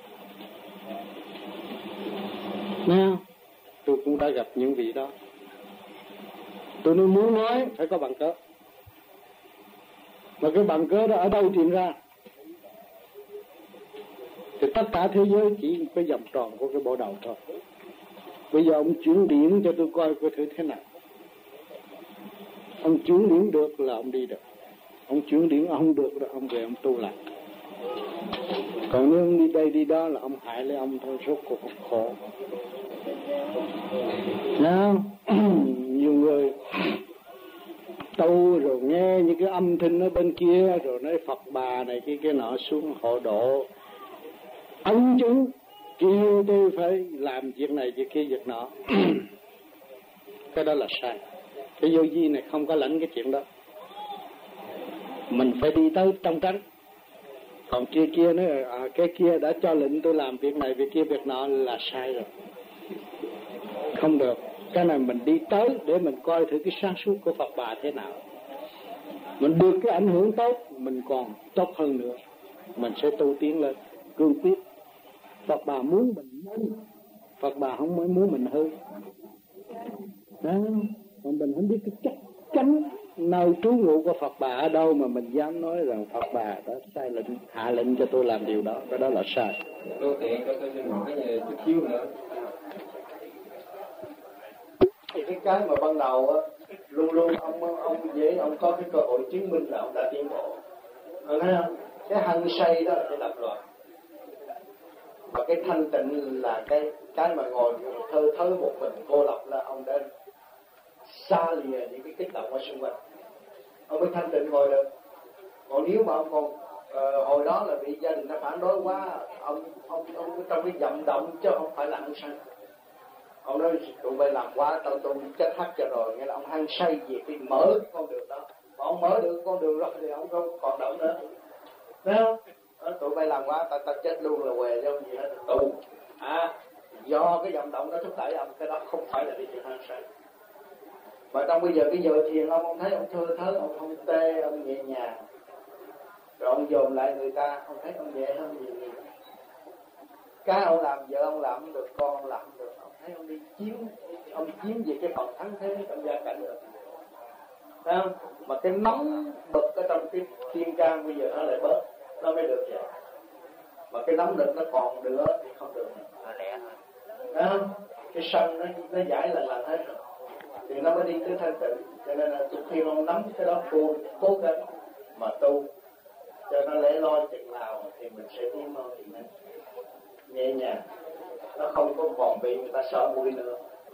Nào, tôi cũng đã gặp những vị đó. Tôi nói muốn nói phải có bằng cớ, mà cái bằng cớ đó ở đâu tìm ra? Thì tất cả thế giới chỉ cái vòng tròn của cái bộ đầu thôi. Bây giờ ông chuyển điển cho tôi coi coi thử thế nào. Ông chuyển điển được là ông đi được, ông chuyển điển ông được rồi ông về ông tu lại. Còn nếu ông đi đây đi đó là ông hại lấy ông thôi, rốt cuộc ông khổ. Nào, nhiều người tu rồi nghe những cái âm thanh ở bên kia, rồi nói Phật bà này kia kia nọ xuống hộ độ ấn chứng, kêu tôi phải làm việc này việc kia việc nọ. Cái đó là sai. Cái vô vi này không có lãnh cái chuyện đó. Mình phải đi tới trong tránh. Còn kia kia nói à, cái kia đã cho lệnh tôi làm việc này việc kia việc nọ là sai rồi, không được. Cái này mình đi tới để mình coi thử cái sáng suốt của Phật bà thế nào. Mình được cái ảnh hưởng tốt, mình còn tốt hơn nữa, mình sẽ tu tiến lên cương quyết. Phật bà muốn mình nhanh, Phật bà không mới muốn mình hư. Đó, còn mình không biết cái chắc chắn nơi trú ngụ của Phật bà ở đâu mà mình dám nói rằng Phật bà đã sai lệnh, hạ lệnh cho tôi làm điều đó, cái đó là sai. Tôi tiện cho tôi xin hỏi về chút xíu nữa. Thì cái cái mà ban đầu á, luôn luôn ông ông dễ ông có cái cơ hội chứng minh là ông đã tiến bộ. Ông thấy không? Cái hăng say đó là cái lập loạn, và cái thanh tịnh là cái cái mà ngồi thơ thớ một mình cô lập, là ông đã xa lìa những cái kích động ở xung quanh, ông mới thanh tịnh ngồi được. Còn nếu mà ông còn uh, hồi đó là bị gia đình nó phản đối quá, ông ông ông trong cái vận động chứ không phải là hăng say. Ông nói tụi bay làm quá, tao tôi chết hắt cho rồi, nghĩa là ông hăng say về cái mở cái con đường đó. Mà ông mở được con đường rồi thì ông không còn động nữa, thấy không? Đó, tụi bay làm quá, tao tao chết luôn là què đâu gì hết, tù. À, do cái vận động đó thúc đẩy ông, cái đó không phải là bị chuyện hăng say. Mà trong bây giờ cái giờ thiền ông, ông thấy ông thơ thớ, ông không tê, ông nhẹ nhàng, rồi ông dồn lại người ta, ông thấy ông nhẹ hơn nhiều người. Cái ông làm, vợ ông làm không được, con ông làm không được, ông thấy ông đi chiếm, ông chiếm về cái phần thắng thế trong gia cảnh được. Thấy không? Mà cái nóng bực ở trong cái thiên can bây giờ nó lại bớt, nó mới được vậy. Mà cái nóng lực nó còn nữa thì không được, nó lẹ hơn. Thấy không? Cái sân nó, nó giải lần lần hết rồi, thì nó mới đi tới thanh tịnh. Cho nên là khi ông nắm cái đó cố, cố gắng mà tu cho nó lẽ loi chừng nào thì mình sẽ tiến mau thì nên nhẹ nhàng, nó không có còn bị người ta sợ mũi nữa.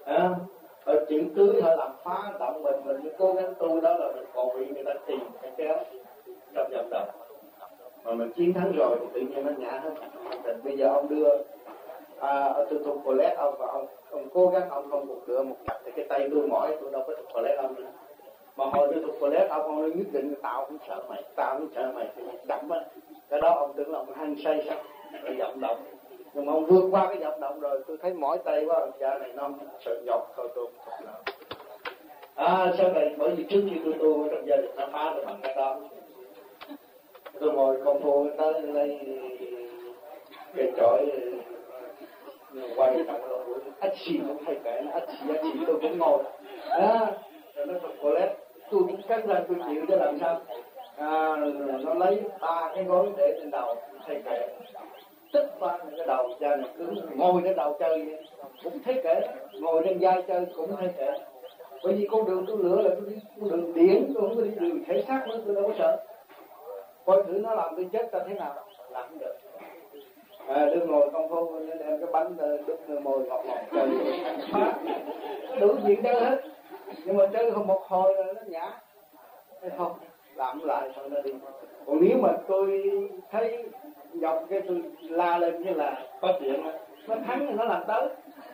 À, ở chữ tưới họ làm phá động mình, mình cố gắng tu đó là mình còn bị người ta tìm cái kéo trong vận động, mà mình chiến thắng rồi thì tự nhiên nó nhả hết. Thành bây giờ ông đưa à, tôi thuộc toilet ông và ông ông cố gắng ông không một cửa một cặp thì cái tay tôi mỏi, tôi đâu có thuộc toilet ông nữa. Mà hồi tôi thuộc toilet ông ông nhất định tao không sợ mày, tao không sợ mày thì mày chậm á. Cái đó ông tưởng là ông hăng say sao? Cái vận động. Nhưng mà ông vượt qua cái vận động rồi tôi thấy mỏi tay quá, cha này nó sợ nhọc thôi tôi không nào. À sau này bởi vì trước khi tôi tu trong gia đình nó phá được bằng cái đó. Tôi ngồi công phu tới lấy cái chổi quay trong đó, ách xì cũng hay kể, ách xì, ách xì tôi cũng ngồi. Đó, rồi nó thuộc toilet, tôi cũng cắt ra tôi chịu cho làm sao. À, nó lấy ba cái gối để trên đầu, thầy kể. Tức ba cái đầu cha này cứ ngồi trên đầu chơi cũng thấy kể, ngồi trên vai chơi cũng thấy kể. Bởi vì con đường tôi lựa là tôi đi con đường điển, tôi không có đi đường thể xác nữa, tôi đâu có sợ. Coi thử nó làm tôi chết ta thế nào, làm không được. À, đứa ngồi công phu nên đem cái bánh đút môi ngọt ngọt chơi phá, đủ chuyện chơi hết. Nhưng mà chơi không một hồi rồi nó nhả, thấy không? Làm lại thôi nó đi. Còn nếu mà tôi thấy dọc cái tôi la lên như là có chuyện nó thắng thì nó làm tới.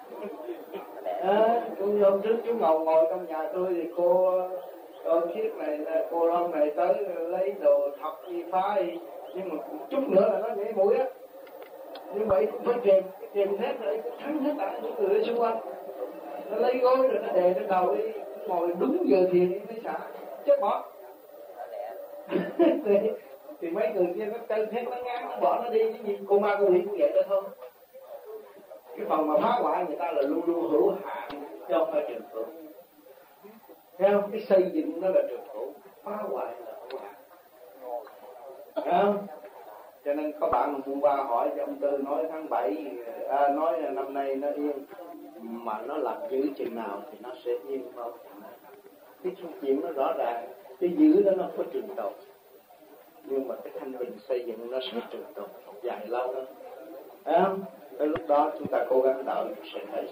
À, tôi hôm trước chú ngồi ngồi trong nhà tôi thì cô cô chiếc này cô Long này tới lấy đồ thọc đi phá đi, nhưng mà chút nữa là nó nhảy mũi á. Như vậy cũng phải kèm kèm hết rồi thắng hết tại những người ở xung quanh. Nó lấy gối rồi nó đè trên đầu đi, ngồi đúng giờ thiền đi mới xả chết bỏ. thì, thì mấy người kia nó chơi hết nó ngán nó bỏ nó đi, cái gì cô ma cô quỷ cũng vậy đó thôi. Cái phần mà phá hoại người ta là luôn luôn hữu hạn chứ không phải trường hữu. Thấy không? Cái xây dựng nó là trường hữu, phá hoại là hữu hạn. Thấy không? Cho nên có bạn hôm qua hỏi cho ông Tư nói tháng bảy à, nói năm nay nó yên, mà nó làm giữ chừng nào thì nó sẽ yên không? Cái chuyện nó rõ ràng, cái giữ đó nó có trường tồn, nhưng mà cái thanh bình xây dựng nó sẽ trường tồn dài lâu đó. Thấy không? Tới lúc đó chúng ta cố gắng đạo sẽ thấy.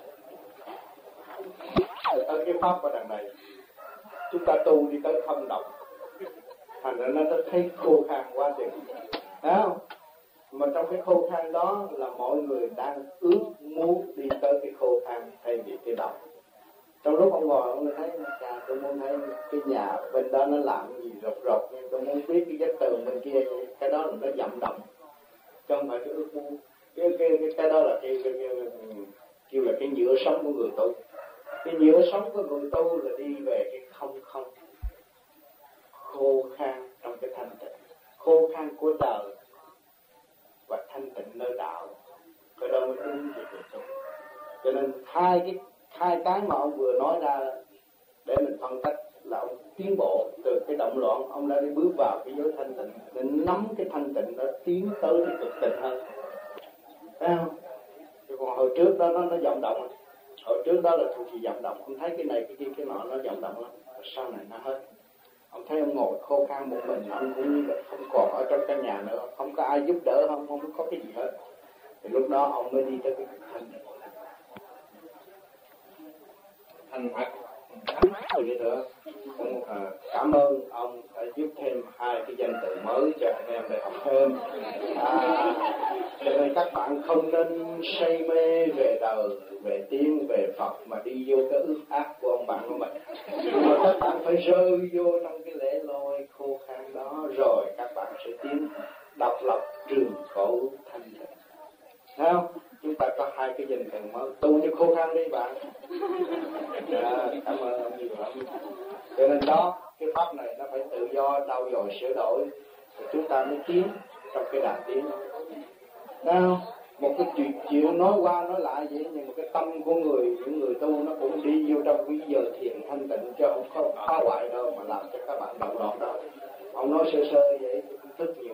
Ở cái pháp ở đằng này chúng ta tu đi tới không động, thành ra nó thấy khô khan quá chừng. Thấy không? Mà trong cái khô khan đó là mọi người đang ước muốn đi tới cái khô khan thay vì cái động. Trong lúc ông ngồi ông thấy cha tôi muốn thấy cái nhà bên đó nó làm gì rột rột, nhưng tôi muốn biết cái vách tường bên kia, cái đó là nó vận động, chứ không phải cái ước muốn. Cái, cái, cái, cái đó là cái, cái, cái, cái, kêu là cái nhựa sống của người tu. Cái nhựa sống của người tu là đi về cái không không, khô khan trong cái thanh tịnh, khô khan của đời và thanh tịnh nơi đạo, cái đó mới đúng về người tu. Cho nên hai cái hai cái mà ông vừa nói ra để mình phân tích là ông tiến bộ từ cái động loạn, ông đã đi bước vào cái giới thanh tịnh để nắm cái thanh tịnh đó tiến tới cái cực tịnh hơn. Thấy không? Còn hồi trước đó nó nó vọng động, hồi trước đó là thuộc về vọng động, ông thấy cái này cái kia cái nọ nó vọng động lắm, sau này nó hết. Ông thấy ông ngồi khô khan một mình, ông cũng không còn ở trong căn nhà nữa, không có ai giúp đỡ, không không có cái gì hết. Thì lúc đó ông mới đi tới cái thanh tịnh. Thành Phật vậy nữa. Cũng à, cảm ơn ông đã giúp thêm hai cái danh từ mới cho anh em để học thêm. À, cho nên các bạn không nên say mê về đời, về tiên, về Phật mà đi vô cái ước ác của ông bạn của mình. Mà các bạn phải rơi vô trong cái lễ lôi khô khan đó, rồi các bạn sẽ tiến độc lập trường khổ thanh tịnh. Thấy không? Chúng ta có hai cái danh từ mới, tu cho khô khan đi bạn. À, cảm ơn ông nhiều lắm. Cho nên đó, cái pháp này nó phải tự do đau dồi sửa đổi, thì chúng ta mới tiến trong cái đàn tiến. Thấy không? Một cái chuyện, chuyện nói qua nói lại vậy, nhưng mà cái tâm của người, những người tu nó cũng đi vô trong cái giờ thiền thanh tịnh, chứ không có phá hoại đâu mà làm cho các bạn động loạn đó. Ông nói sơ sơ vậy, thức